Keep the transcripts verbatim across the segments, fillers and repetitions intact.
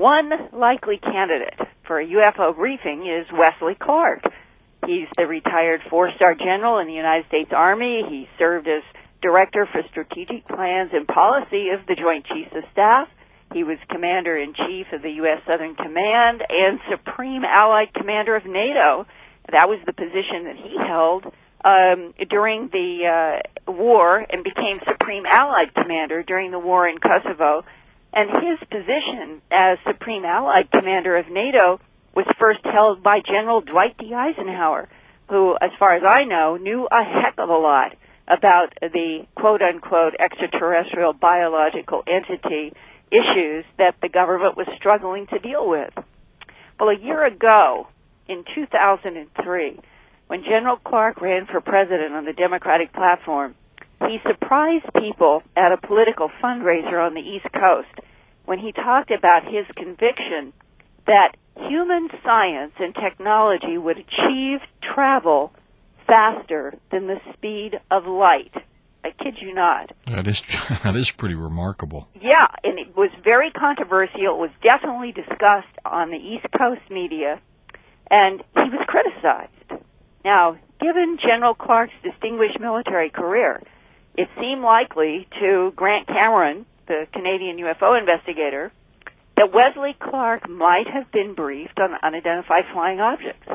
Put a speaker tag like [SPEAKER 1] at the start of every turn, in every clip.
[SPEAKER 1] one likely candidate for a U F O briefing is Wesley Clark. He's the retired four-star general in the United States Army. He served as Director for Strategic Plans and Policy of the Joint Chiefs of Staff. He was Commander-in-Chief of the U S Southern Command and Supreme Allied Commander of NATO. That was the position that he held um, during the uh, war, and became Supreme Allied Commander during the war in Kosovo. And his position as Supreme Allied Commander of NATO was first held by General Dwight D. Eisenhower, who, as far as I know, knew a heck of a lot about the quote-unquote extraterrestrial biological entity issues that the government was struggling to deal with. Well, a year ago, in two thousand three, when General Clark ran for president on the Democratic platform, he surprised people at a political fundraiser on the East Coast when he talked about his conviction that human science and technology would achieve travel faster than the speed of light. I kid you not.
[SPEAKER 2] That is that is pretty remarkable.
[SPEAKER 1] Yeah, and it was very controversial. It was definitely discussed on the East Coast media, and he was criticized. Now, given General Clark's distinguished military career, it seemed likely to Grant Cameron, the Canadian U F O investigator, that Wesley Clark might have been briefed on unidentified flying objects.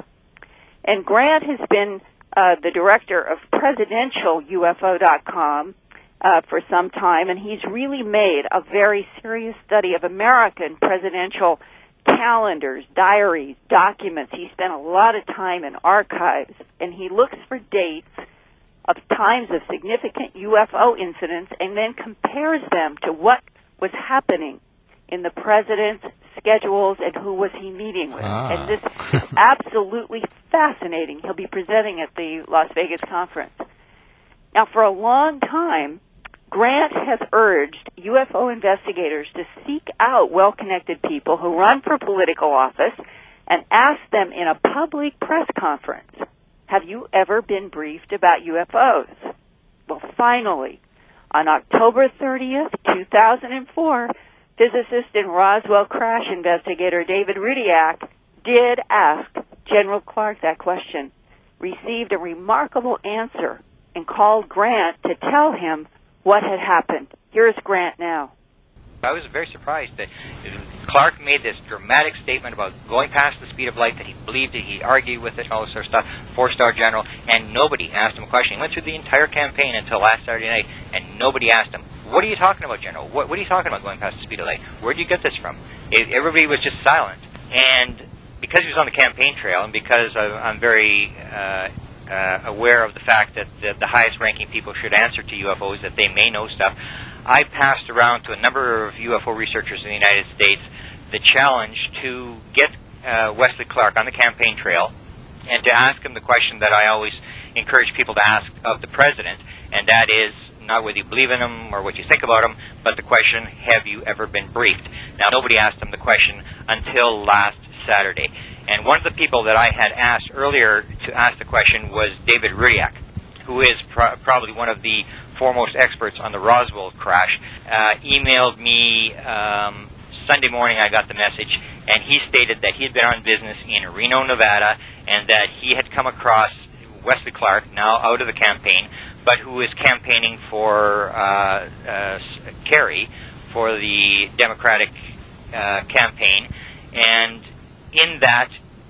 [SPEAKER 1] And Grant has been uh, the director of presidential U F O dot com uh, for some time, and he's really made a very serious study of American presidential calendars, diaries, documents. He spent a lot of time in archives, and he looks for dates of times of significant U F O incidents and then compares them to what was happening in the president's schedules and who was he meeting with.
[SPEAKER 2] Ah.
[SPEAKER 1] And this is absolutely fascinating. He'll be presenting at the Las Vegas conference. Now, for a long time, Grant has urged U F O investigators to seek out well-connected people who run for political office and ask them in a public press conference, have you ever been briefed about U F Os? Well, finally, on October thirtieth, two thousand four, physicist and Roswell crash investigator David Rudiak did ask General Clark that question, received a remarkable answer, and called Grant to tell him what had happened. Here's Grant now.
[SPEAKER 3] I was very surprised that Clark made this dramatic statement about going past the speed of light, that he believed it, he argued with it, all this sort of stuff, four-star general, and nobody asked him a question. He went through the entire campaign until last Saturday night, and nobody asked him, what are you talking about, General? What, what are you talking about going past the speed of light? Where did you get this from? It, everybody was just silent. And because he was on the campaign trail, and because I, I'm very uh, uh, aware of the fact that the, the highest-ranking people should answer to U F Os, that they may know stuff, I passed around to a number of U F O researchers in the United States the challenge to get uh, Wesley Clark on the campaign trail and to ask him the question that I always encourage people to ask of the president, and that is not whether you believe in him or what you think about him, but the question, have you ever been briefed? Now, nobody asked him the question until last Saturday. And one of the people that I had asked earlier to ask the question was David Rudiak, who is pro- probably one of the foremost experts on the Roswell crash, uh, emailed me um, Sunday morning. I got the message, and he stated that he had been on business in Reno, Nevada, and that he had come across Wesley Clark, now out of the campaign, but who is campaigning for uh, uh, Kerry for the Democratic uh, campaign, and in that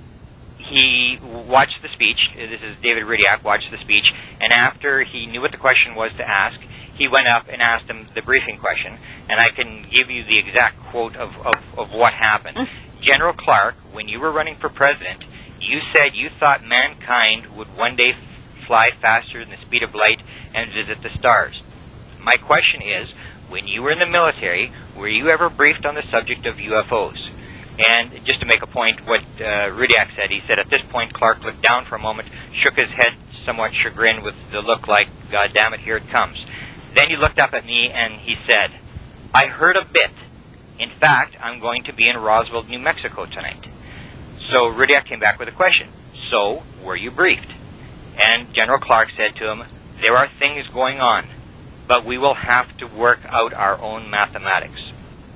[SPEAKER 3] he watched the speech. This is David Rudiak, watched the speech, and after he knew what the question was to ask, he went up and asked him the briefing question, and I can give you the exact quote of, of, of what happened. General Clark, when you were running for president, you said you thought mankind would one day fly faster than the speed of light and visit the stars. My question is, when you were in the military, were you ever briefed on the subject of U F Os? And just to make a point, what uh, Rudiak said, he said, at this point, Clark looked down for a moment, shook his head somewhat chagrined with the look like, God damn it, here it comes. Then he looked up at me and he said, I heard a bit. In fact, I'm going to be in Roswell, New Mexico tonight. So Rudiak came back with a question. So, were you briefed? And General Clark said to him, there are things going on, but we will have to work out our own mathematics.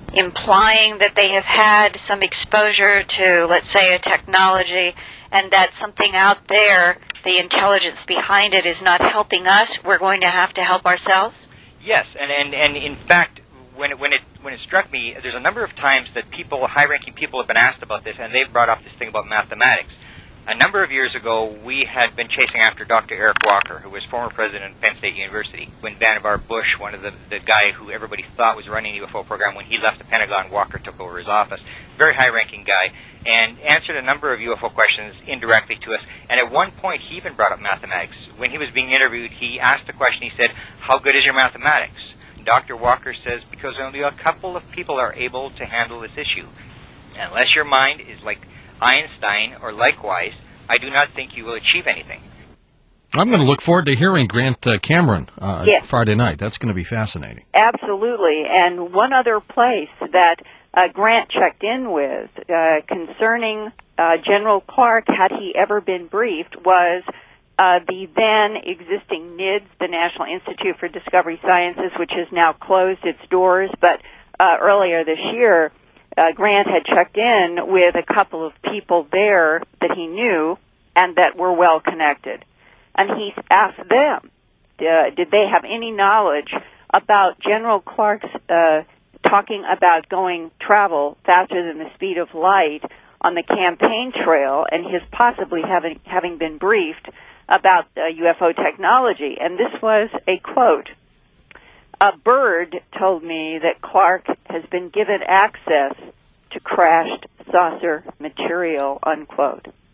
[SPEAKER 4] implying that they have had some exposure to, let's say, a technology, and that something out there, the intelligence behind it, is not helping us, we're going to have to help ourselves?
[SPEAKER 3] Yes, and, and, and in fact, when it, when it when it struck me, there's a number of times that people, high-ranking people, have been asked about this, and they've brought up this thing about mathematics. A number of years ago, we had been chasing after Doctor Eric Walker, who was former president of Penn State University. When Vannevar Bush, one of the, the guy who everybody thought was running the U F O program, when he left the Pentagon, Walker took over his office. Very high-ranking guy, and answered a number of U F O questions indirectly to us. And at one point, he even brought up mathematics. When he was being interviewed, he asked the question, he said, "How good is your mathematics?" Doctor Walker says, "Because only a couple of people are able to handle this issue. Unless your mind is like Einstein or likewise, I do not think you will achieve anything."
[SPEAKER 2] I'm going to look forward to hearing Grant uh, Cameron uh,
[SPEAKER 1] yes.
[SPEAKER 2] Friday night. That's going to be fascinating.
[SPEAKER 1] Absolutely. And one other place that uh, Grant checked in with uh, concerning uh, General Clark, had he ever been briefed, was uh, the then existing N I D S, the National Institute for Discovery Sciences, which has now closed its doors. But uh, earlier this year, Uh, Grant had checked in with a couple of people there that he knew and that were well connected. And he asked them, uh, did they have any knowledge about General Clark's uh, talking about going travel faster than the speed of light on the campaign trail, and his possibly having, having been briefed about uh, U F O technology. And this was a quote. "A bird told me that Clark has been given access to crashed saucer material," unquote.